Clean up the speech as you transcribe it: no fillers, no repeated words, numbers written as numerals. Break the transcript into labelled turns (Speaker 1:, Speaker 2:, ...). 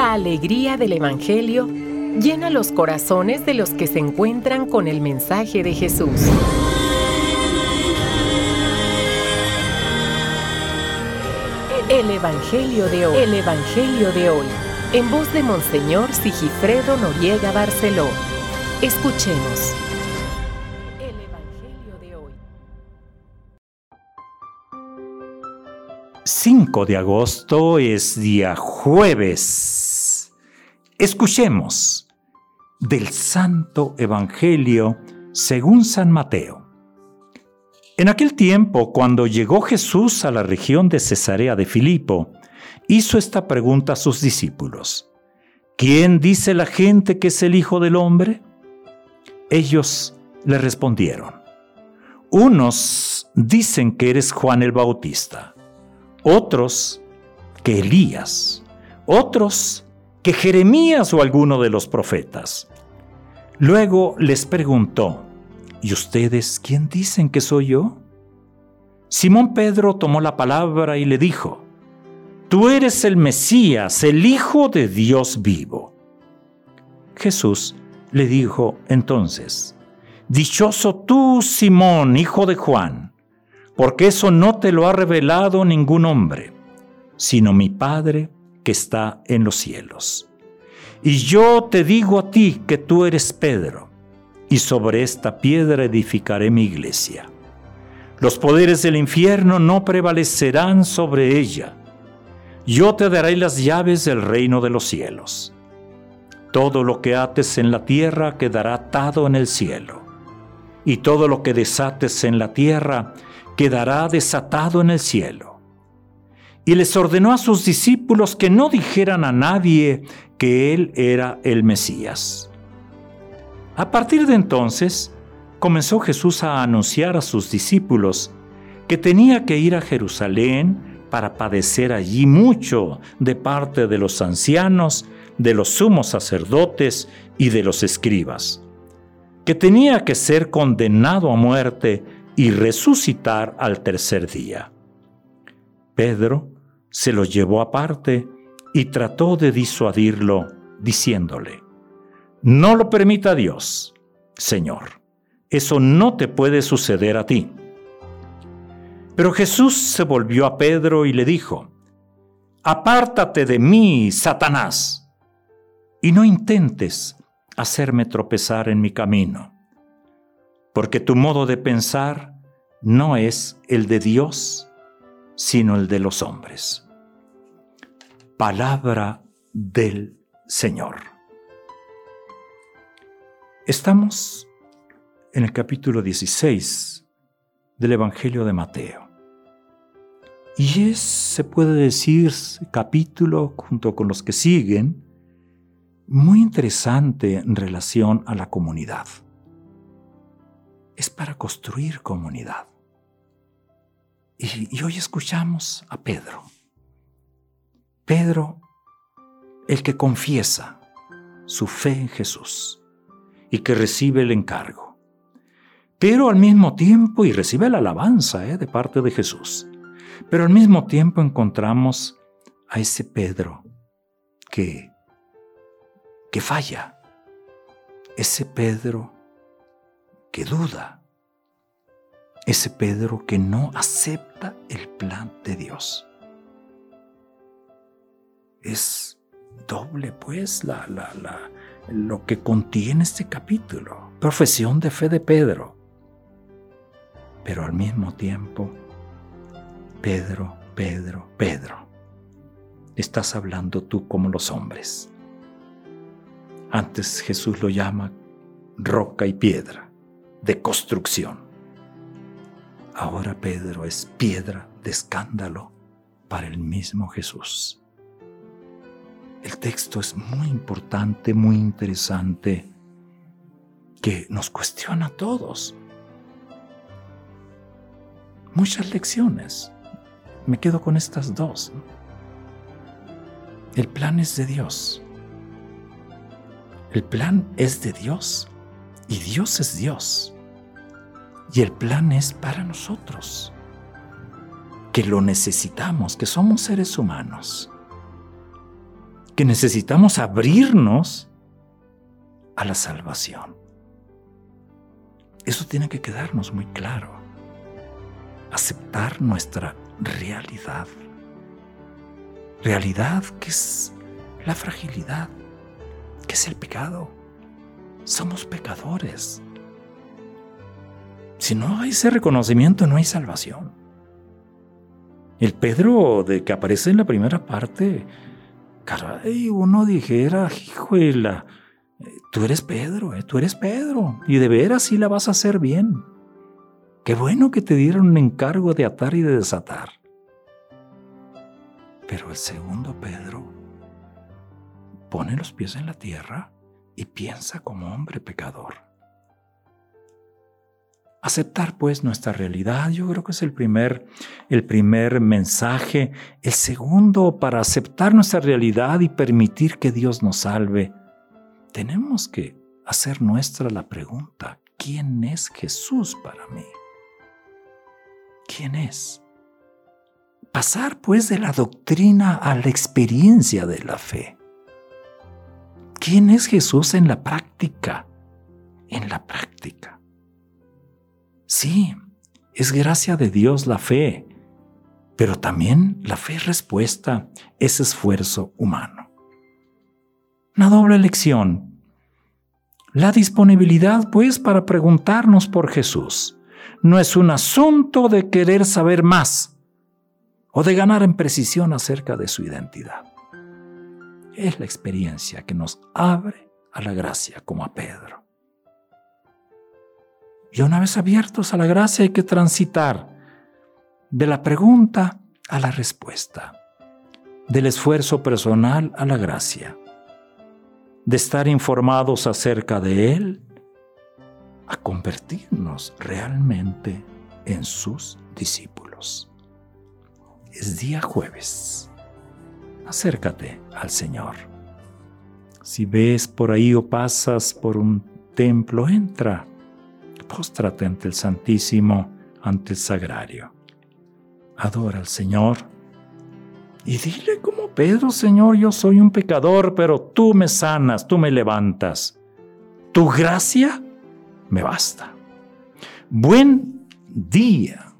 Speaker 1: La alegría del Evangelio llena los corazones de los que se encuentran con el mensaje de Jesús. El Evangelio de hoy. El Evangelio de hoy. En voz de Monseñor Sigifredo Noriega Barceló. Escuchemos. El Evangelio de hoy.
Speaker 2: 5 de agosto es día jueves. Escuchemos del Santo Evangelio según San Mateo. En aquel tiempo, cuando llegó Jesús a la región de Cesarea de Filipo, hizo esta pregunta a sus discípulos: ¿Quién dice la gente que es el Hijo del Hombre? Ellos le respondieron: unos dicen que eres Juan el Bautista, otros que Elías, otros que Jeremías o alguno de los profetas. Luego les preguntó: ¿y ustedes quién dicen que soy yo? Simón Pedro tomó la palabra y le dijo: Tú eres el Mesías, el Hijo de Dios vivo. Jesús le dijo entonces: Dichoso tú, Simón, hijo de Juan, porque eso no te lo ha revelado ningún hombre, sino mi Padre que está en los cielos. Y yo te digo a ti que tú eres Pedro, y sobre esta piedra edificaré mi iglesia. Los poderes del infierno no prevalecerán sobre ella. Yo te daré las llaves del reino de los cielos. Todo lo que ates en la tierra quedará atado en el cielo, y todo lo que desates en la tierra quedará desatado en el cielo. Y les ordenó a sus discípulos que no dijeran a nadie que él era el Mesías. A partir de entonces, comenzó Jesús a anunciar a sus discípulos que tenía que ir a Jerusalén para padecer allí mucho de parte de los ancianos, de los sumos sacerdotes y de los escribas, que tenía que ser condenado a muerte y resucitar al tercer día. Pedro se lo llevó aparte y trató de disuadirlo, diciéndole: No lo permita Dios, Señor, eso no te puede suceder a ti. Pero Jesús se volvió a Pedro y le dijo: Apártate de mí, Satanás, y no intentes hacerme tropezar en mi camino, porque tu modo de pensar no es el de Dios, sino el de los hombres. Palabra del Señor. Estamos en el capítulo 16 del Evangelio de Mateo. Y se puede decir, capítulo junto con los que siguen, muy interesante en relación a la comunidad. Es para construir comunidad. Y hoy escuchamos a Pedro. Pedro, el que confiesa su fe en Jesús y que recibe el encargo. Pero al mismo tiempo, y recibe la alabanza de parte de Jesús, pero al mismo tiempo encontramos a ese Pedro que falla, ese Pedro que duda, ese Pedro que no acepta el plan de Dios. Es doble, pues, lo que contiene este capítulo. Profesión de fe de Pedro. Pero al mismo tiempo, Pedro, estás hablando tú como los hombres. Antes Jesús lo llama roca y piedra de construcción. Ahora Pedro es piedra de escándalo para el mismo Jesús. El texto es muy importante, muy interesante, que nos cuestiona a todos. Muchas lecciones. Me quedo con estas dos. El plan es de Dios. El plan es de Dios y Dios es Dios. Y el plan es para nosotros, que lo necesitamos, que somos seres humanos, que necesitamos abrirnos a la salvación. Eso tiene que quedarnos muy claro. Aceptar nuestra realidad. Realidad que es la fragilidad, que es el pecado. Somos pecadores. Si no hay ese reconocimiento, no hay salvación. El Pedro de que aparece en la primera parte, caray, uno dijera, híjole, tú eres Pedro, y de veras sí la vas a hacer bien. Qué bueno que te dieron un encargo de atar y de desatar. Pero el segundo Pedro pone los pies en la tierra y piensa como hombre pecador. Aceptar pues nuestra realidad, yo creo que es el primer mensaje. El segundo, para aceptar nuestra realidad y permitir que Dios nos salve, tenemos que hacer nuestra la pregunta: ¿quién es Jesús para mí? ¿Quién es? Pasar pues de la doctrina a la experiencia de la fe. ¿Quién es Jesús en la práctica? En la práctica. Sí, es gracia de Dios la fe, pero también la fe es respuesta, es esfuerzo humano. Una doble lección. La disponibilidad, pues, para preguntarnos por Jesús. No es un asunto de querer saber más o de ganar en precisión acerca de su identidad. Es la experiencia que nos abre a la gracia, como a Pedro. Y una vez abiertos a la gracia hay que transitar de la pregunta a la respuesta, del esfuerzo personal a la gracia, de estar informados acerca de Él a convertirnos realmente en sus discípulos. Es día jueves. Acércate al Señor. Si ves por ahí o pasas por un templo, entra. Póstrate ante el Santísimo, ante el Sagrario. Adora al Señor y dile como Pedro: Señor, yo soy un pecador, pero tú me sanas, tú me levantas. Tu gracia me basta. Buen día.